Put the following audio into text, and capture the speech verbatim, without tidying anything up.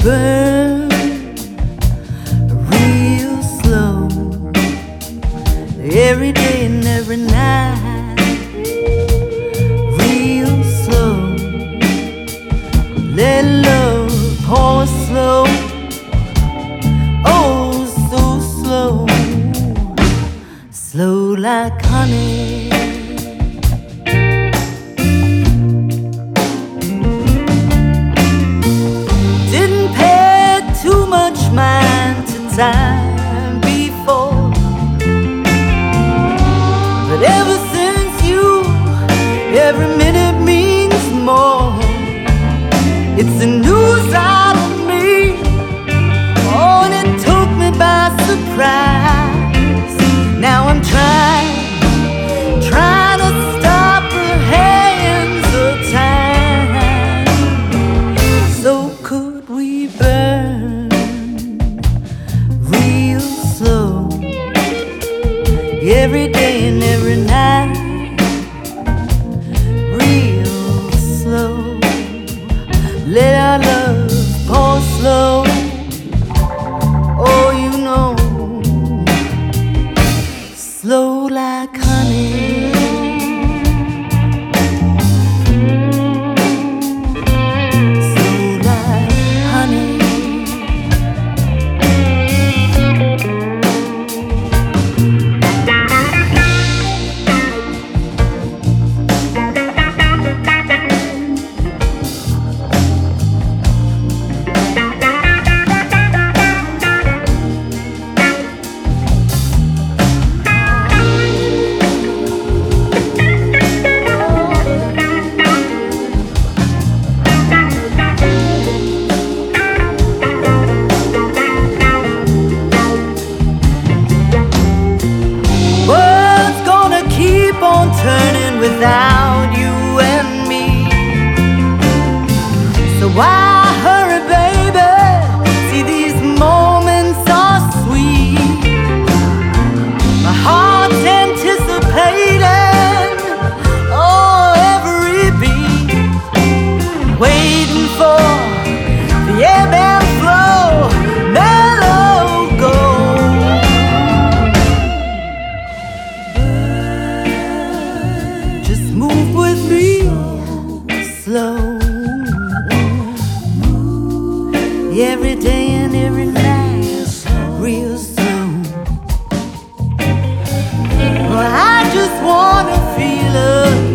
burn real slow, every day and every night, real slow. Let love pour slow, oh so slow, slow like honey. Didn't pay too much mind to time before, but ever since you, every minute means more. It's a new side of me, oh, and it took me by surprise. Now I'm trying, trying to stop the hands of time. So could we burn real slow, every day and every night, real slow. Let our love pour slow, oh you know, slow like honey. Slow like honey. Turning without you and me, so why hurry, baby? See, these moments are sweet. My heart's anticipating, oh, every beat, waiting for the ebb and flow, mellow go. Move with me slow, every day and every night, real slow. Well, I just wanna feel it.